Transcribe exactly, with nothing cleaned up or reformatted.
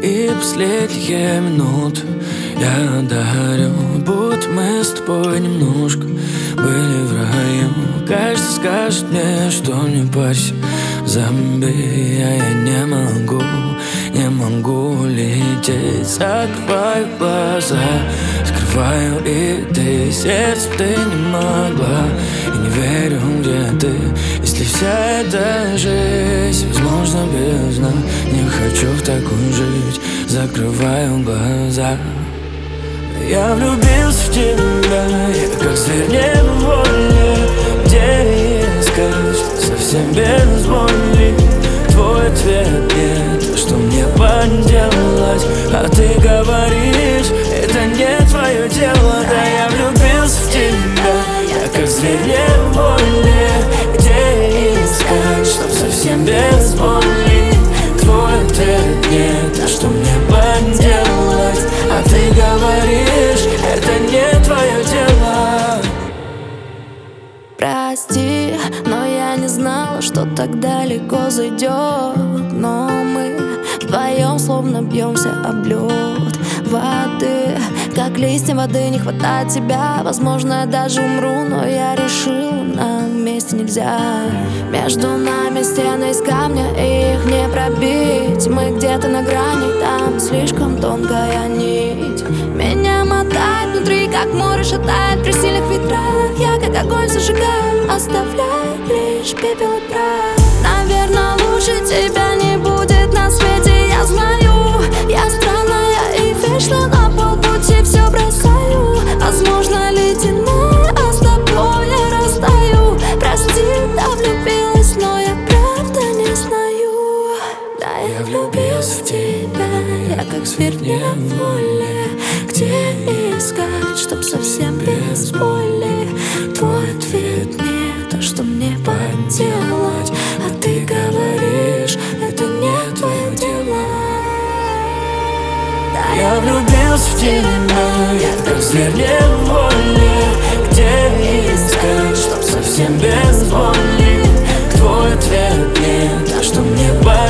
И последние минуты я дарю, будто мы с тобой немножко были в раю. Каждый скажет мне, что не парься, зомби, а я не могу, не могу лететь. Закрываю глаза, скрываю и ты, сердце ты не могла. И не верю, где ты, если вся эта жизнь возможно без нас. Не хочу в такую жить, закрываю глаза. Я влюбился в тебя, я как зверь невольный. Где искать, совсем без боли. Твой ответ нет, что мне поделать? А ты говоришь, это не твое дело. Да, я влюбился в тебя, я как зверь невольный. Где искать, чтоб совсем без боли? Твой ответ нет, а что мне поделать? А ты говоришь, это не твое дело. Прости, но я не знала, что так далеко зайдет. Но мы вдвоем словно бьемся об лед воды. Как листья воды не хватает тебя. Возможно, я даже умру, но я решила, нам вместе нельзя. Между нами стены из камня, и их не пробить. Мы где-то на грани, там слишком тонкая нить. Меня мотает внутри, как море шатает при сильных ветрах. Я как огонь зажигаю, оставляя лишь пепел и прах. Наверное, лучше тебя не будет на свете, я знаю. Я странная и вечно на полпути все бросаю. Возможно, ледяная, а с тобой я растаю. Прости, да влюбилась, но я правда не знаю. Да, я влюбился в тебя, я как зверь невольный. Где искать, чтоб совсем без боли? Твой ответ нет, а что мне поделать? А ты говоришь, это не твое дело. Да, я влюбился в тебя, я как зверь невольный. Где искать, чтоб совсем без боли? Твой ответ нет, а что мне поделать?